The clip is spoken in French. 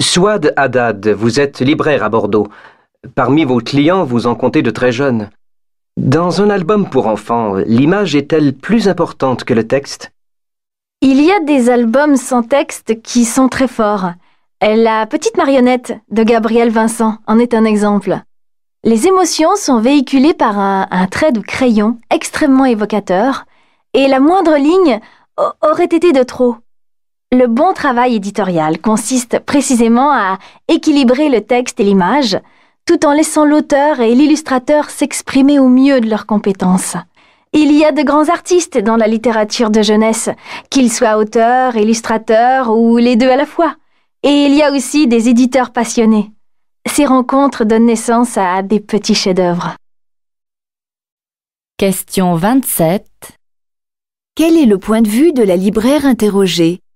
Souad Haddad, vous êtes libraire à Bordeaux. Parmi vos clients, vous en comptez de très jeunes. Dans un album pour enfants, l'image est-elle plus importante que le texte? Il y a des albums sans texte qui sont très forts. La petite marionnette de Gabriel Vincent en est un exemple. Les émotions sont véhiculées par un trait de crayon extrêmement évocateur et la moindre ligne aurait été de trop. Le bon travail éditorial consiste précisément à équilibrer le texte et l'image, tout en laissant l'auteur et l'illustrateur s'exprimer au mieux de leurs compétences. Il y a de grands artistes dans la littérature de jeunesse, qu'ils soient auteurs, illustrateurs ou les deux à la fois. Et il y a aussi des éditeurs passionnés. Ces rencontres donnent naissance à des petits chefs-d'œuvre. Question 27. Quel est le point de vue de la libraire interrogée?